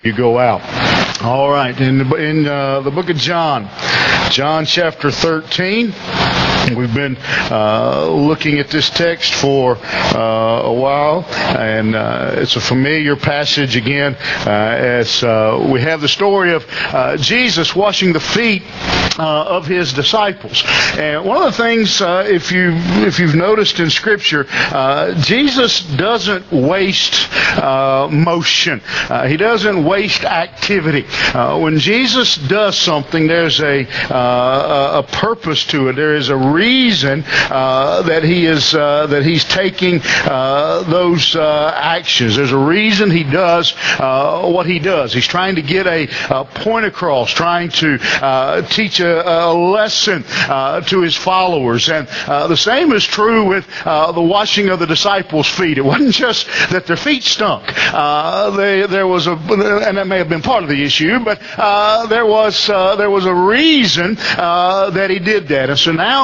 you go out. All right, in the book of John chapter 13, we've been looking at this text for a while, and it's a familiar passage again as we have the story of Jesus washing the feet of his disciples. And one of the things, if you've noticed in Scripture, Jesus doesn't waste motion. He doesn't waste activity. When Jesus does something, there's a purpose to it. There is a reason that he's taking those actions. There's a reason he does what he does. He's trying to get a point across, trying to teach a lesson to his followers. And the same is true with the washing of the disciples' feet. It wasn't just that their feet stunk. There was and that may have been part of the issue, but there was a reason that he did that. And so now,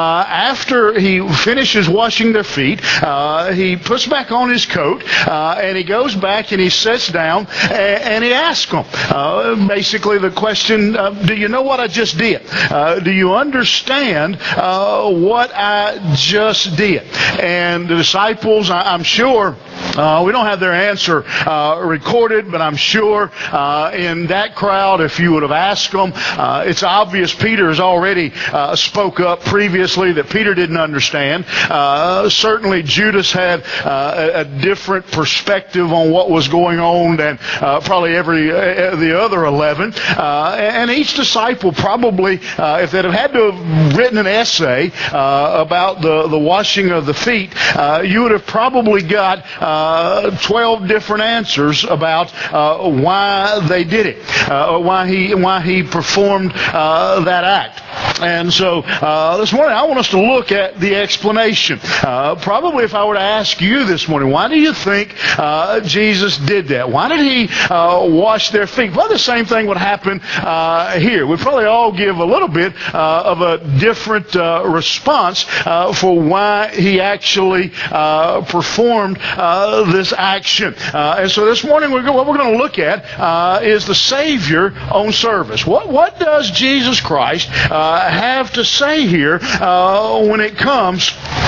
after he finishes washing their feet, he puts back on his coat, and he goes back and he sits down and he asks them basically the question, do you know what I just did? Do you understand what I just did? And the disciples, I'm sure, we don't have their answer recorded, but I'm sure in that crowd, if you would have asked them, it's obvious Peter has already spoke up previously that Peter didn't understand. Certainly Judas had a different perspective on what was going on than probably the other 11. And each disciple probably, if they'd have had to have written an essay about the washing of the feet, you would have probably got 12 different answers about why they did it, why he performed that act. And so this morning I want us to look at the explanation. Probably if I were to ask you this morning, why do you think Jesus did that? Why did he wash their feet? Well, the same thing would happen here. We'd probably all give a little bit of a different response for why he actually performed this action. And so this morning what we're going to look at is the Savior on service. What does Jesus Christ have to say here when it comes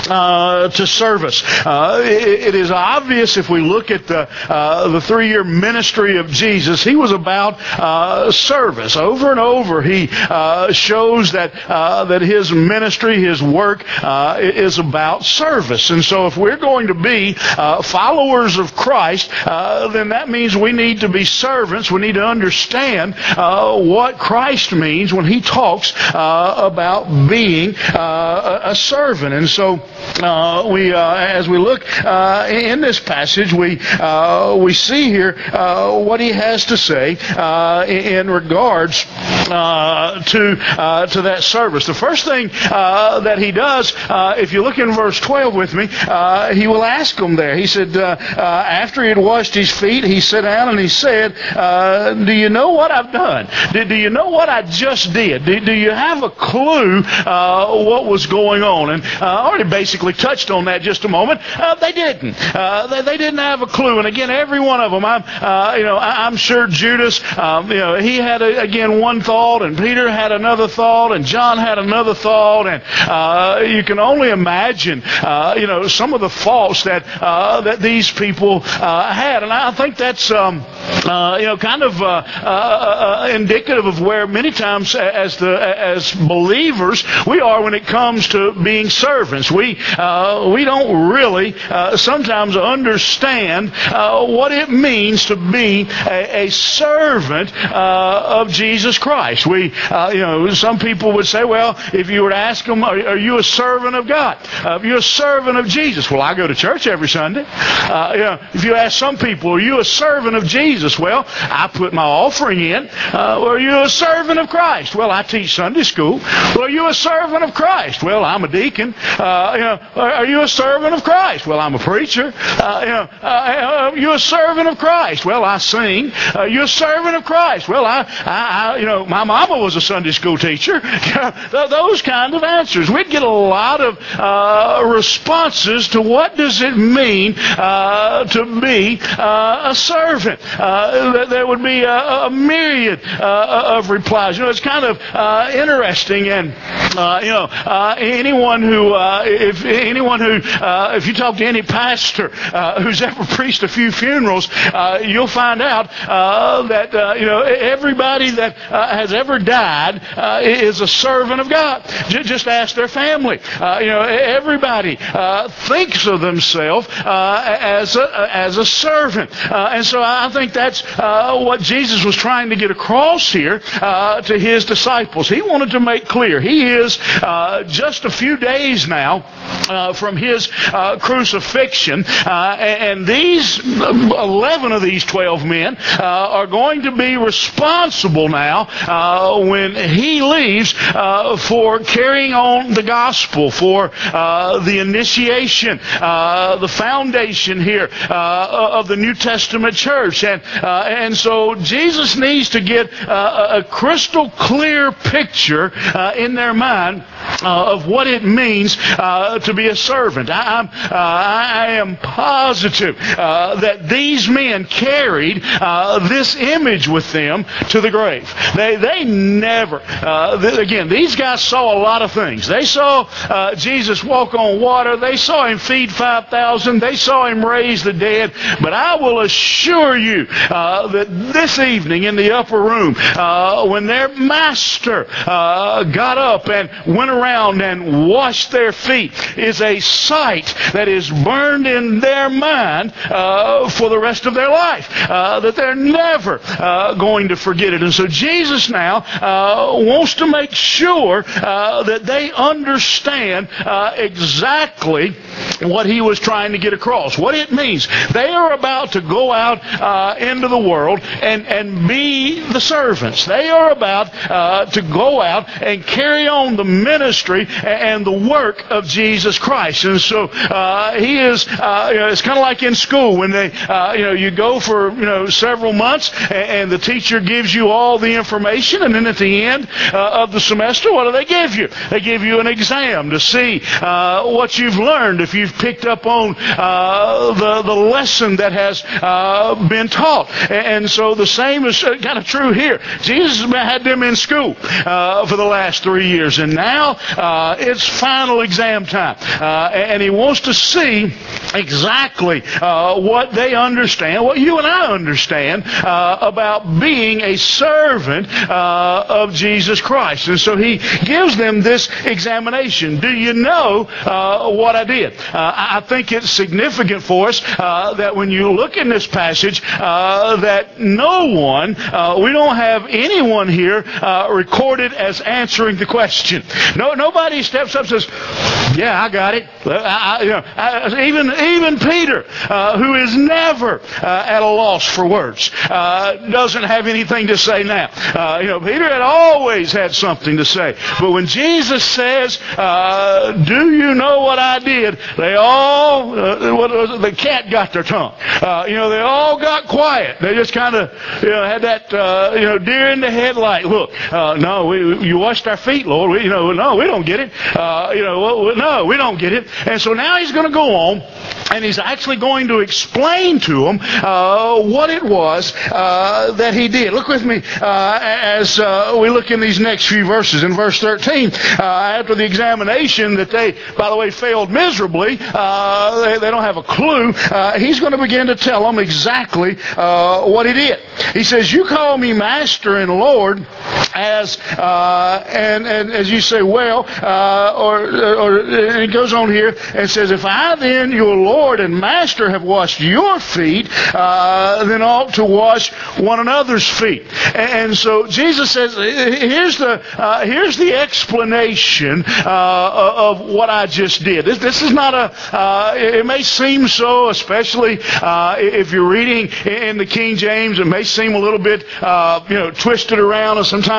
to service? It is obvious if we look at the 3-year ministry of Jesus, he was about service. Over and over he shows that his ministry, his work is about service. And so if we're going to be followers of Christ, then that means we need to be servants. We need to understand what Christ means when he talks about being a servant. And so as we look in this passage, we see here what he has to say in regards to that service. The first thing that he does, if you look in verse 12 with me, he will ask them there. He said, after he had washed his feet, he sat down and he said, do you know what I've done? Do you know what I just did? Do you have a clue what was going on? And I already basically touched on that just a moment. They didn't. They didn't have a clue. And again, every one of them, I'm sure Judas, he had again one thought, and Peter had another thought, and John had another thought, and you can only imagine, some of the thoughts that these people had. And I think that's, kind of indicative of where many times as believers we are when it comes to being servants. We don't really sometimes understand what it means to be a servant of Jesus Christ. Some people would say, well, if you were to ask them, are you a servant of God? Are you a servant of Jesus? Well, I go to church every Sunday. If you ask some people, are you a servant of Jesus? Well, I put my offering in. Are you a servant of Christ? Well, I teach Sunday school. Well, are you a servant of Christ? Well, I'm a deacon. Are you a servant of Christ? Well, I'm a preacher. Are you a servant of Christ? Well, I sing. You're a servant of Christ. Well, my mama was a Sunday school teacher. Those kind of answers. We'd get a lot of responses to what does it mean to be a servant. There would be a myriad of replies. It's kind of interesting, and anyone who, if you talk to any pastor who's ever preached a few funerals, you'll find out that everybody that has ever died is a servant of God. Just ask their family. Everybody thinks of themselves as a servant, and so I think that's what Jesus was trying to get across here to his disciples. He wanted to make clear he is just a few days now from his crucifixion, and these 11 of these 12 men are going to be responsible now when he leaves for carrying on the gospel, for the initiation, the foundation here of the New Testament church. And so Jesus needs to get a crystal clear picture in their mind of what it means to be a servant. I am positive that these men carried this image with them to the grave. They never, again, these guys saw a lot of things. They saw Jesus walk on water. They saw him feed 5,000. They saw him raise the dead. But I will assure you that this evening in the upper room, when their master got up and went around and washed their feet, is a sight that is burned in their mind for the rest of their life, that they're never going to forget it. And so Jesus now wants to make sure that they understand exactly what he was trying to get across, what it means. They are about to go out into the world and be the servants. They are about to go out and carry on the ministry and the work of Jesus Christ. And so he is, it's kind of like in school when they, you go for, several months and the teacher gives you all the information, and then at the end of the semester, what do they give you? They give you an exam to see what you've learned, if you've picked up on the lesson that has been taught. And so the same is kind of true here. Jesus had them in school for the last 3 years, and now it's final exam time. And he wants to see exactly what they understand, what you and I understand about being a servant of Jesus Christ. And so he gives them this examination. Do you know what I did? I think it's significant for us that when you look in this passage, that no one, we don't have anyone here recorded as answering the question. Nobody steps up and says, yeah, I got it. Even Peter, who is never at a loss for words, doesn't have anything to say now. Peter had always had something to say. But when Jesus says, do you know what I did? They all, the cat got their tongue. They all got quiet. They just kind of, had that, deer in the headlight. Look, no, you washed our feet, Lord. No, we don't get it. No, we don't get it. And so now he's going to go on, and he's actually going to explain to them what it was that he did. Look with me as we look in these next few verses. In verse 13, after the examination that they, by the way, failed miserably, they don't have a clue, he's going to begin to tell them exactly what he did. He says, you call me Master and Lord, and as you say, well, and he goes on here and says, if I then, your Lord and Master, have washed your feet, then ought to wash one another's feet. And so Jesus says, here's the explanation of what I just did. This is not it may seem so, especially if you're reading in the King James, it may seem a little bit, twisted around, and sometimes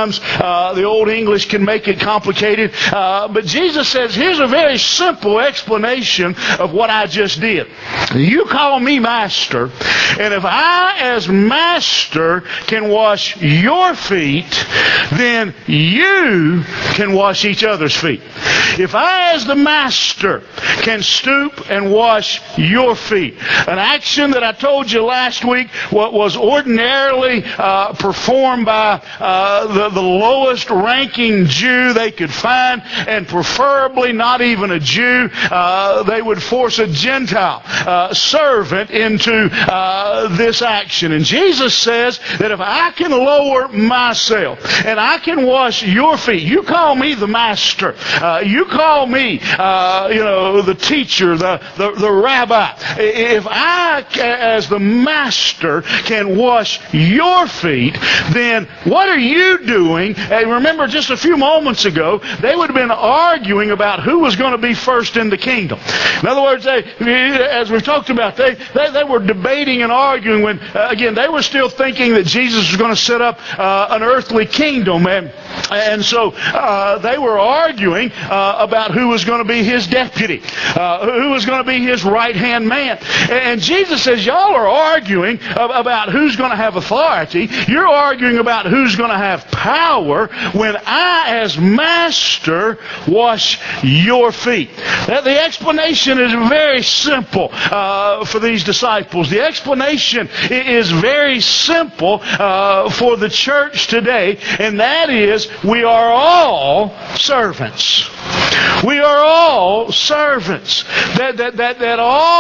sometimes the Old English can make it complicated. But Jesus says, here's a very simple explanation of what I just did. You call me master, and if I as master can wash your feet, then you can wash each other's feet. If I as the master can stoop and wash your feet, an action that I told you last week what was ordinarily performed by the lowest ranking Jew they could find, and preferably not even a Jew, they would force a Gentile servant into this action. And Jesus says that if I can lower myself and I can wash your feet, you call me the master, you call me the teacher, the rabbi. If I as the master can wash your feet, then what are you doing? And remember, just a few moments ago, they would have been arguing about who was going to be first in the kingdom. In other words, as we've talked about, they were debating and arguing when, again, they were still thinking that Jesus was going to set up an earthly kingdom. And so they were arguing about who was going to be his deputy, who was going to be his right-hand man. And Jesus says, y'all are arguing about who's going to have authority. You're arguing about who's going to have power when I, as master, wash your feet. The explanation is very simple for these disciples. The explanation is very simple for the church today, and that is we are all servants. We are all servants. That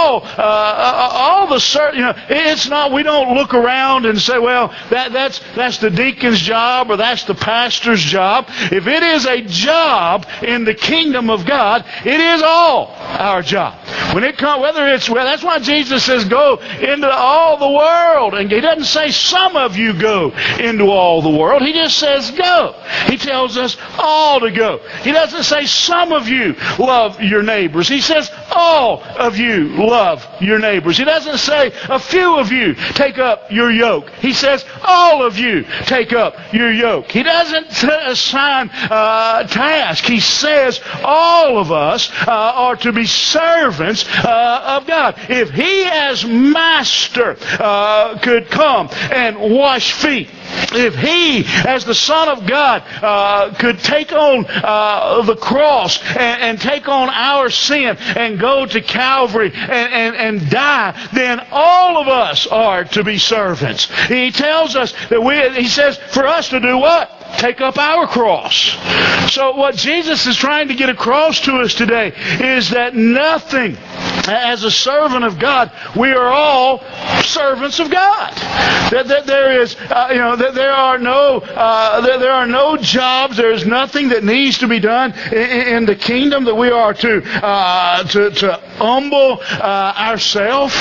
all the it's not. We don't look around and say, well, that's the deacon's job or that's the pastor's job. If it is a job in the kingdom of God, it is all our job. When it comes, that's why Jesus says, go into all the world, and he doesn't say some of you go into all the world. He just says go. He tells us all to go. He doesn't say some of you love your neighbors. He says all of you love your neighbors. He doesn't say a few of you take up your yoke. He says all of you take up your yoke. He doesn't assign task. He says all of us are to be servants of God. If he as master could come and wash feet, if he as the Son of God could take on the cross and take on our sin and go to Calvary and die, then all of us are to be servants. He tells us that he says for us to do what? Take up our cross. So what Jesus is trying to get across to us today is that nothing, as a servant of God, we are all servants of God. That there is, there are no jobs. There is nothing that needs to be done in the kingdom that we are to humble ourselves.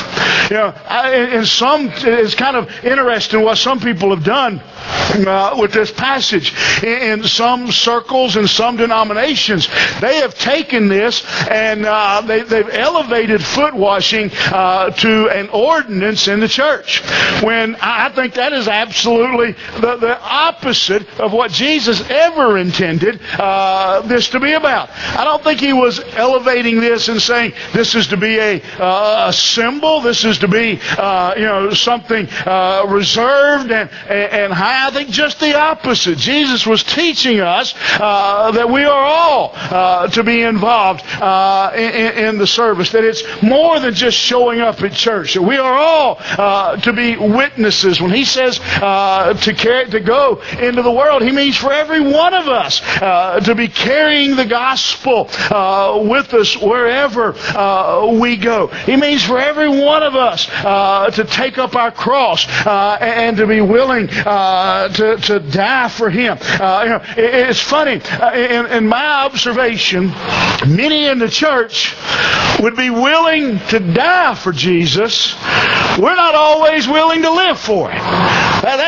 It's kind of interesting what some people have done with this passage. In some circles and some denominations, they have taken this and they've elevated foot washing to an ordinance in the church, when I think that is absolutely the opposite of what Jesus ever intended this to be about. I don't think he was elevating this and saying this is to be a symbol, this is to be something reserved and high. I think just the opposite. Jesus was teaching us that we are all to be involved in the service, that it's more than just showing up at church, that we are all to be witnesses. When he says to go into the world, he means for every one of us to be carrying the gospel with us wherever we go. He means for every one of us to take up our cross and to be willing to die for him. It's funny, in my observation, many in the church would be willing to die for Jesus. We're not always willing to live for him. That kind of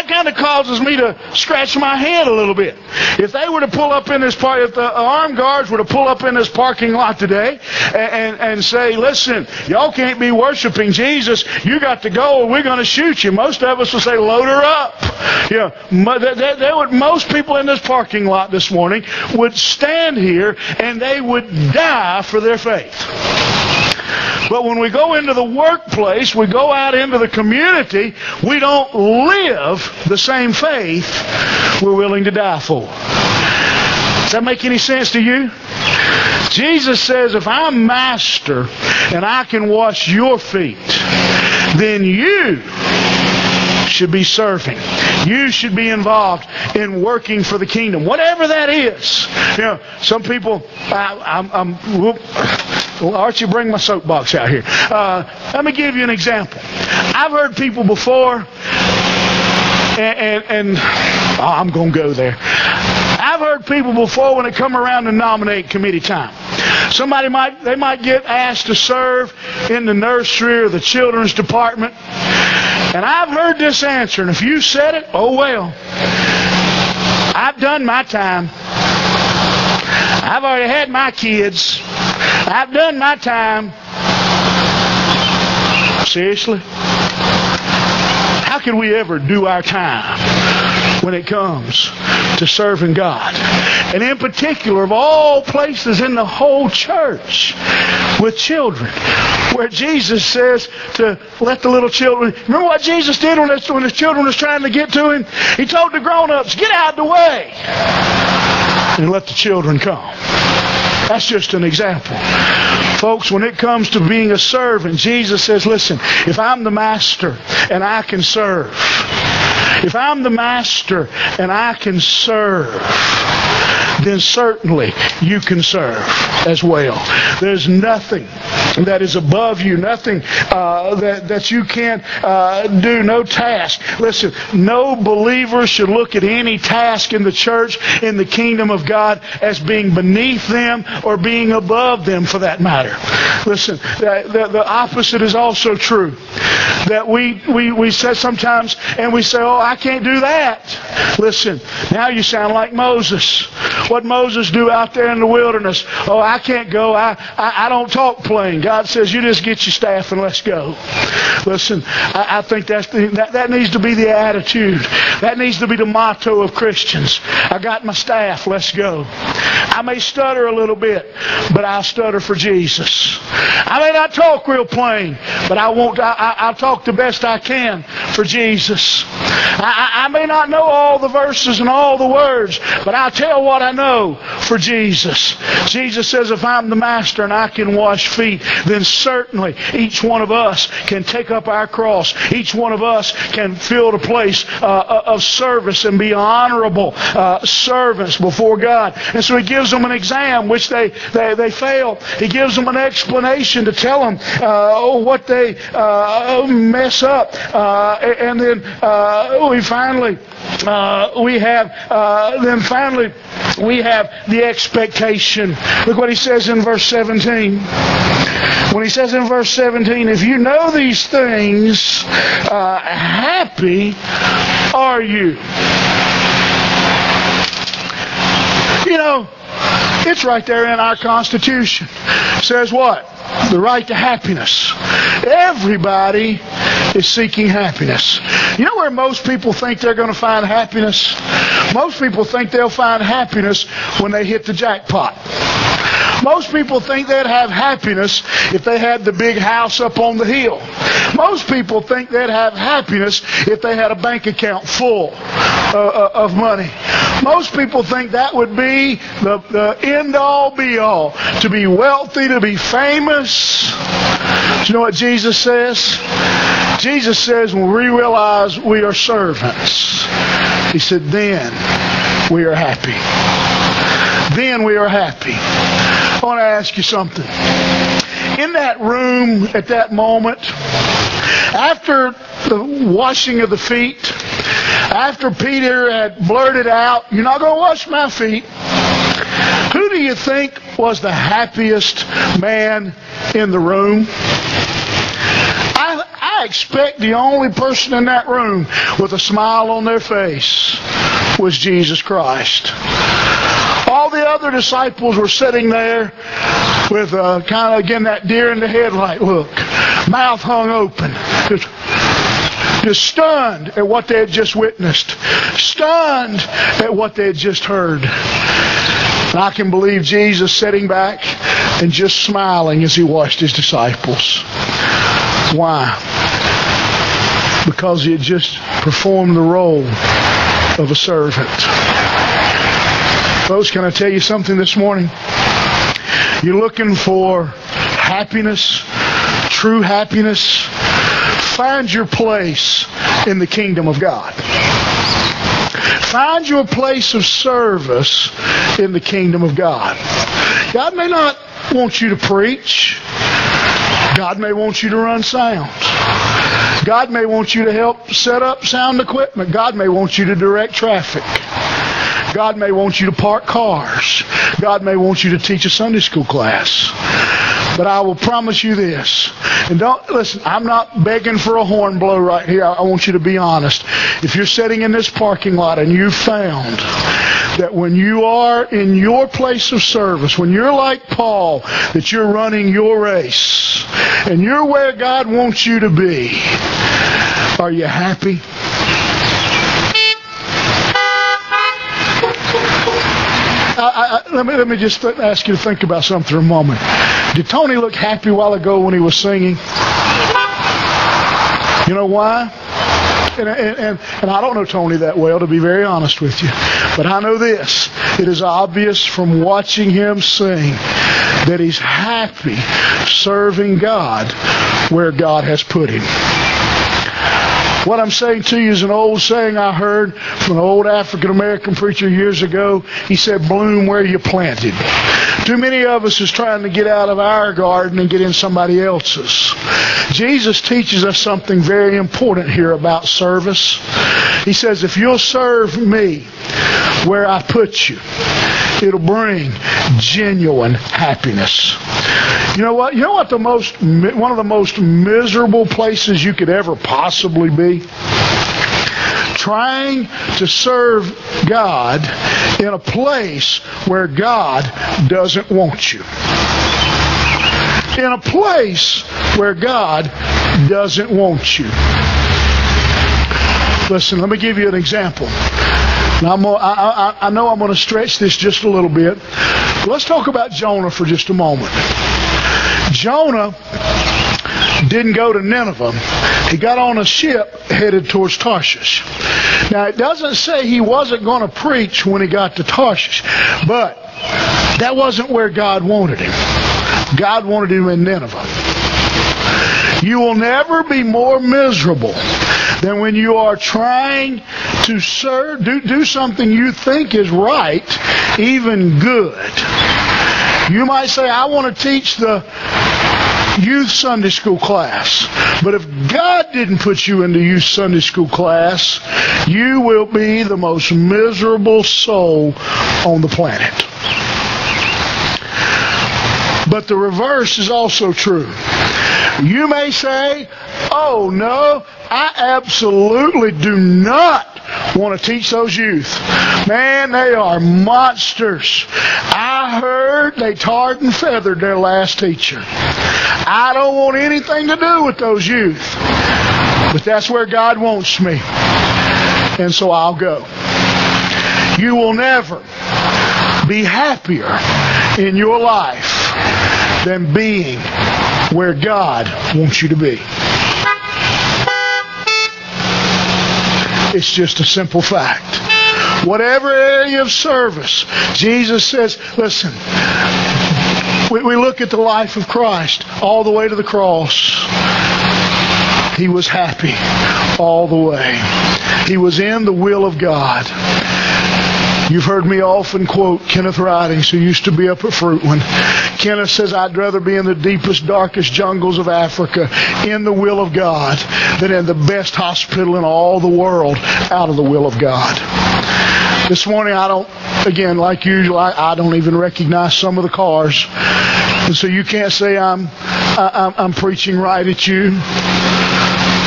causes me to scratch my head a little bit. If they were to pull up in this if the armed guards were to pull up in this parking lot today and say, listen, y'all can't be worshiping Jesus. You got to go or we're going to shoot you. Most of us would say, load her up. You know, most people in this parking lot this morning would stand here and they would die for their faith. But when we go into the workplace, we go out into the community, we don't live the same faith we're willing to die for. Does that make any sense to you? Jesus says, if I'm master and I can wash your feet, then you should be serving. You should be involved in working for the kingdom. Whatever that is. You know, some people, Archie, bring my soapbox out here. Let me give you an example. I've heard people before, and I'm going to go there. I've heard people before when they come around to nominate committee time. Somebody might get asked to serve in the nursery or the children's department. And I've heard this answer, and if you said it, oh well. I've done my time. I've already had my kids. I've done my time. Seriously? How can we ever do our time when it comes to serving God? And in particular, of all places in the whole church, with children, where Jesus says to let the little children... Remember what Jesus did when his children was trying to get to him? He told the grown-ups, get out of the way and let the children come. That's just an example. Folks, when it comes to being a servant, Jesus says, listen, if I'm the master and I can serve, if I'm the master and I can serve, then certainly you can serve as well. There's nothing that is above you, nothing that you can't do, no task. Listen, no believer should look at any task in the church, in the kingdom of God, as being beneath them or being above them for that matter. Listen, the opposite is also true. That we say sometimes, and we say, oh, I can't do that. Listen, now you sound like Moses. What Moses do out there in the wilderness? Oh, I can't go. I don't talk plain. God says, you just get your staff and let's go. Listen, I think that needs to be the attitude. That needs to be the motto of Christians. I got my staff. Let's go. I may stutter a little bit, but I'll stutter for Jesus. I may not talk real plain, but I'll talk the best I can for Jesus. I may not know all the verses and all the words, but I'll tell what I know for Jesus. Jesus says, if I'm the master and I can wash feet, then certainly each one of us can take up our cross. Each one of us can fill the place of service and be honorable servants before God. And so he gives them an exam, which they fail. He gives them an explanation to tell them what they mess up. And then we have the expectation. Look what he says in verse 17. When he says in verse 17, if you know these things, happy are you. You know, it's right there in our Constitution. It says what? The right to happiness. Everybody is seeking happiness. You know where most people think they're going to find happiness? Most people think they'll find happiness when they hit the jackpot. Most people think they'd have happiness if they had the big house up on the hill. Most people think they'd have happiness if they had a bank account full of money. Most people think that would be the end-all, be-all. To be wealthy, to be famous. Do you know what Jesus says? Jesus says when we realize we are servants, he said, then we are happy. Then we are happy. I want to ask you something. In that room at that moment, after the washing of the feet, after Peter had blurted out, you're not going to wash my feet, who do you think was the happiest man in the room? I I expect the only person in that room with a smile on their face was Jesus Christ. All the other disciples were sitting there with kind of, again, that deer in the headlight look, mouth hung open, just stunned at what they had just witnessed, stunned at what they had just heard. And I can believe Jesus sitting back and just smiling as he watched his disciples. Why? Because he had just performed the role of a servant. Folks, can I tell you something this morning? You're looking for happiness, true happiness. Find your place in the kingdom of God. Find your place of service in the kingdom of God. God may not want you to preach. God may want you to run sound. God may want you to help set up sound equipment. God may want you to direct traffic. God may want you to park cars. God may want you to teach a Sunday school class. But I will promise you this. And don't listen, I'm not begging for a horn blow right here. I want you to be honest. If you're sitting in this parking lot and you found that when you are in your place of service, when you're like Paul, that you're running your race and you're where God wants you to be, are you happy? Let me just ask you to think about something for a moment. Did Tony look happy a while ago when he was singing? You know why? And I don't know Tony that well, to be very honest with you. But I know this. It is obvious from watching him sing that he's happy serving God where God has put him. What I'm saying to you is an old saying I heard from an old African-American preacher years ago. He said, bloom where you planted. Too many of us is trying to get out of our garden and get in somebody else's. Jesus teaches us something very important here about service. He says, if you'll serve me where I put you, it'll bring genuine happiness. You know what? You know what one of the most miserable places you could ever possibly be? Trying to serve God in a place where God doesn't want you. In a place where God doesn't want you. Listen, let me give you an example. Now, I know I'm going to stretch this just a little bit. Let's talk about Jonah for just a moment. Jonah didn't go to Nineveh. He got on a ship headed towards Tarshish. Now, it doesn't say he wasn't going to preach when he got to Tarshish, but that wasn't where God wanted him. God wanted him in Nineveh. You will never be more miserable than when you are trying to do something you think is right, even good. You might say, I want to teach the youth Sunday school class. But if God didn't put you into youth Sunday school class, you will be the most miserable soul on the planet. But the reverse is also true. You may say, oh no, I absolutely do not want to teach those youth. Man, they are monsters. I heard they tarred and feathered their last teacher. I don't want anything to do with those youth. But that's where God wants me. And so I'll go. You will never be happier in your life than being where God wants you to be. It's just a simple fact. Whatever area of service, Jesus says, listen, we look at the life of Christ all the way to the cross. He was happy all the way. He was in the will of God. You've heard me often quote Kenneth Ridings, who used to be up at Fruitland. Kenneth says, I'd rather be in the deepest, darkest jungles of Africa in the will of God than in the best hospital in all the world out of the will of God. This morning, again, like usual, I don't even recognize some of the cars. And so you can't say I'm preaching right at you.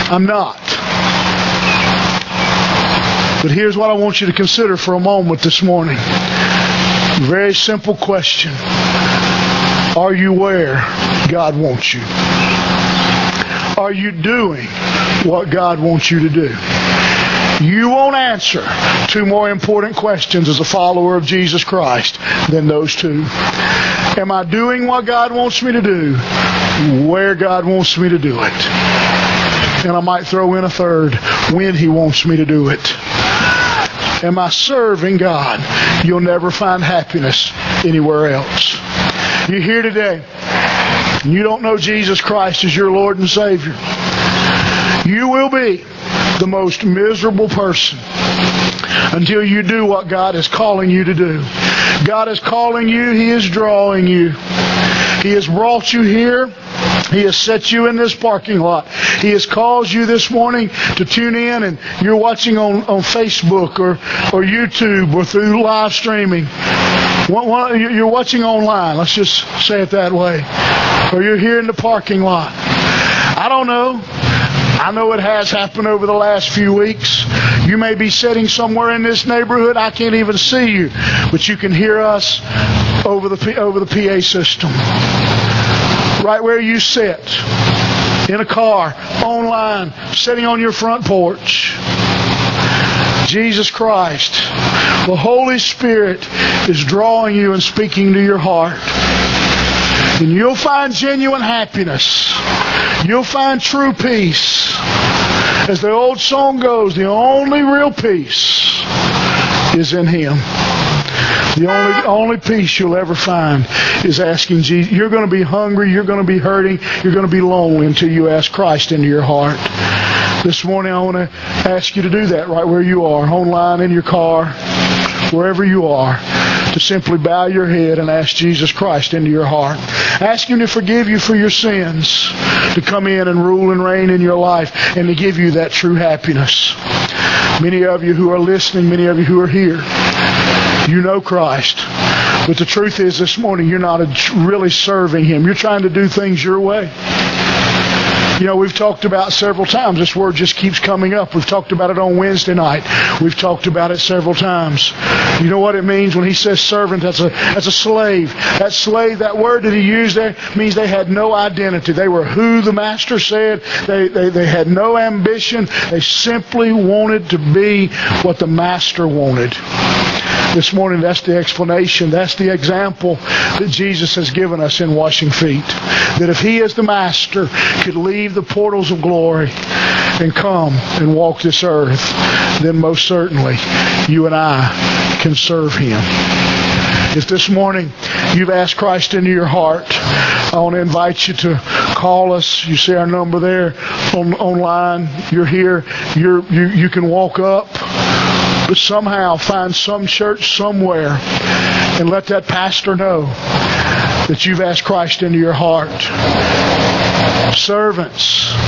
I'm not. But here's what I want you to consider for a moment this morning. Very simple question. Are you where God wants you? Are you doing what God wants you to do? You won't answer two more important questions as a follower of Jesus Christ than those two. Am I doing what God wants me to do? Where God wants me to do it? And I might throw in a third, when He wants me to do it. Am I serving God? You'll never find happiness anywhere else. You're here today, and you don't know Jesus Christ as your Lord and Savior. You will be the most miserable person until you do what God is calling you to do. God is calling you. He is drawing you. He has brought you here. He has set you in this parking lot. He has caused you this morning to tune in, and you're watching on Facebook or YouTube or through live streaming. You're watching online, let's just say it that way. Or you're here in the parking lot. I don't know. I know it has happened over the last few weeks. You may be sitting somewhere in this neighborhood. I can't even see you, but you can hear us over the PA system. Right where you sit, in a car, online, sitting on your front porch. Jesus Christ, the Holy Spirit is drawing you and speaking to your heart. And you'll find genuine happiness. You'll find true peace. As the old song goes, the only real peace is in Him. The only peace you'll ever find is asking Jesus. You're going to be hungry, you're going to be hurting, you're going to be lonely until you ask Christ into your heart. This morning I want to ask you to do that right where you are, online, in your car, wherever you are, to simply bow your head and ask Jesus Christ into your heart. Ask Him to forgive you for your sins, to come in and rule and reign in your life, and to give you that true happiness. Many of you who are listening, many of you who are here, you know Christ. But the truth is this morning, you're not really serving Him. You're trying to do things your way. You know, we've talked about several times. This word just keeps coming up. We've talked about it on Wednesday night. We've talked about it several times. You know what it means when He says servant? That's a slave. That slave, that word that He used there, means they had no identity. They were who the Master said. They had no ambition. They simply wanted to be what the Master wanted. This morning, that's the explanation. That's the example that Jesus has given us in washing feet. That if He as the Master could leave the portals of glory and come and walk this earth, then most certainly you and I can serve Him. If this morning you've asked Christ into your heart, I want to invite you to call us. You see our number there online. You're here. You can walk up. But somehow find some church somewhere and let that pastor know that you've asked Christ into your heart. Servants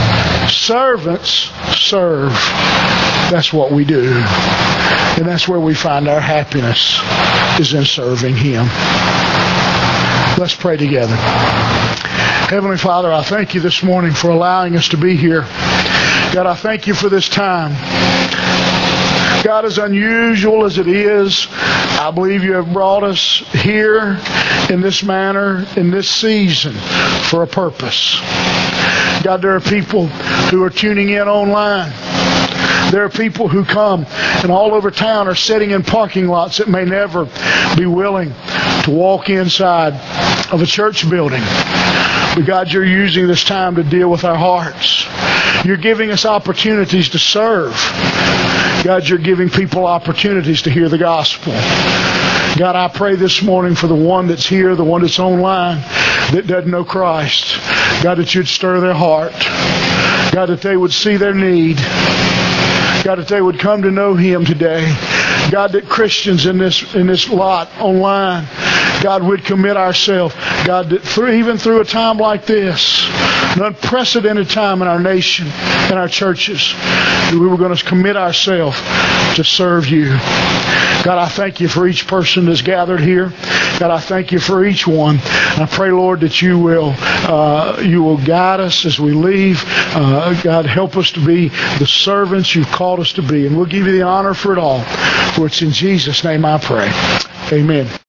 serve. That's what we do. And that's where we find our happiness, is in serving Him. Let's pray together. Heavenly Father, I thank You this morning for allowing us to be here. God, I thank You for this time. God, as unusual as it is, I believe You have brought us here in this manner, in this season, for a purpose. God, there are people who are tuning in online. There are people who come and all over town are sitting in parking lots that may never be willing to walk inside of a church building. But God, You're using this time to deal with our hearts. You're giving us opportunities to serve. God, You're giving people opportunities to hear the gospel. God, I pray this morning for the one that's here, the one that's online, that doesn't know Christ. God, that You'd stir their heart. God, that they would see their need. God, that they would come to know Him today. God, that Christians in this lot online, God, would commit ourselves. God, that even through a time like this, an unprecedented time in our nation and our churches. We were going to commit ourselves to serve you. God, I thank you for each person that's gathered here. God, I thank you for each one. I pray, Lord, that you will guide us as we leave. God, help us to be the servants you've called us to be. And we'll give you the honor for it all. For it's in Jesus' name I pray. Amen.